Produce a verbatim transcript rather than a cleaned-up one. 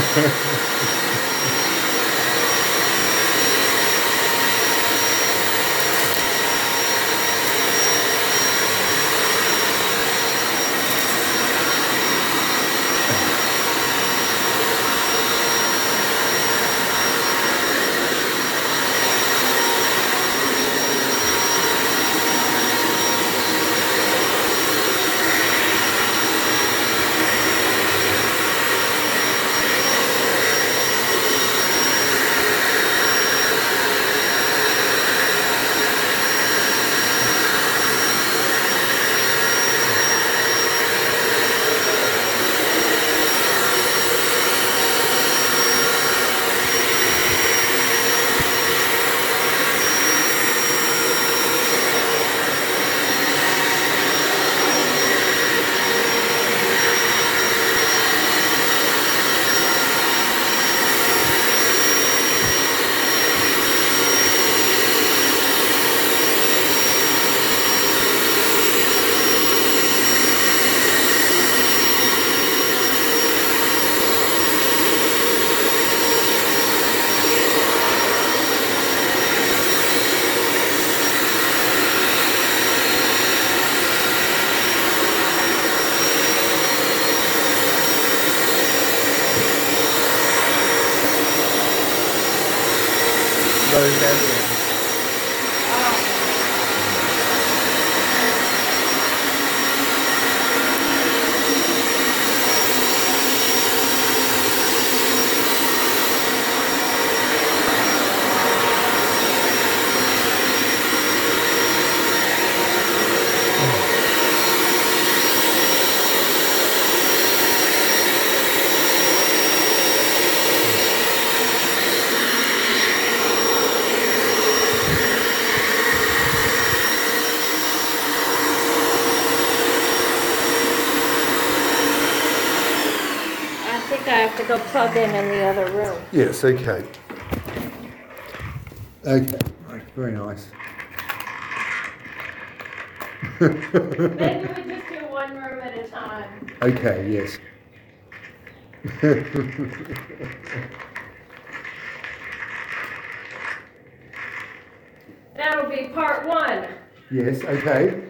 Rhododendron. I think I have to go plug in in the other room. Yes, okay. Okay, very nice. Maybe we just do one room at a time. Okay, yes. That'll be part one. Yes, okay.